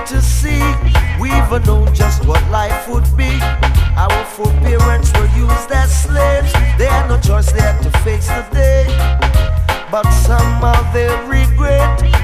to see. We even know just what life would be. Our foreparents were used as slaves. They had no choice, they had to face the day. But somehow they regret